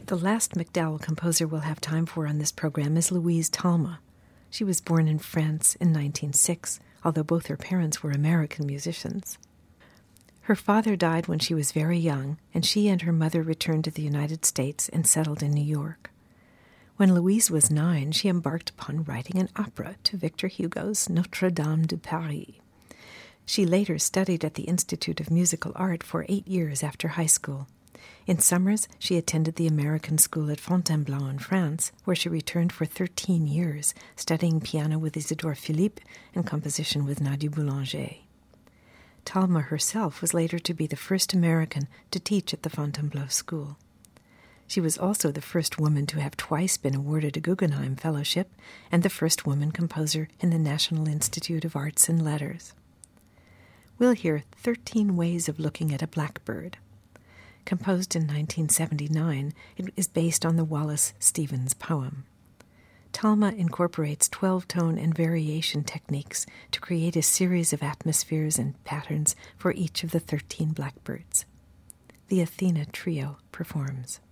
The last MacDowell composer we'll have time for on this program is Louise Talma. She was born in France in 1906, although both her parents were American musicians. Her father died when she was very young, and she and her mother returned to the United States and settled in New York. When Louise was 9, she embarked upon writing an opera to Victor Hugo's Notre Dame de Paris. She later studied at the Institute of Musical Art for 8 years after high school. In summers, she attended the American School at Fontainebleau in France, where she returned for 13 years, studying piano with Isidore Philippe and composition with Nadia Boulanger. Talma herself was later to be the first American to teach at the Fontainebleau School. She was also the first woman to have twice been awarded a Guggenheim Fellowship and the first woman composer in the National Institute of Arts and Letters. We'll hear 13 Ways of Looking at a Blackbird. Composed in 1979, it is based on the Wallace Stevens poem. Talma incorporates 12-tone and variation techniques to create a series of atmospheres and patterns for each of the 13 blackbirds. The Athena Trio performs.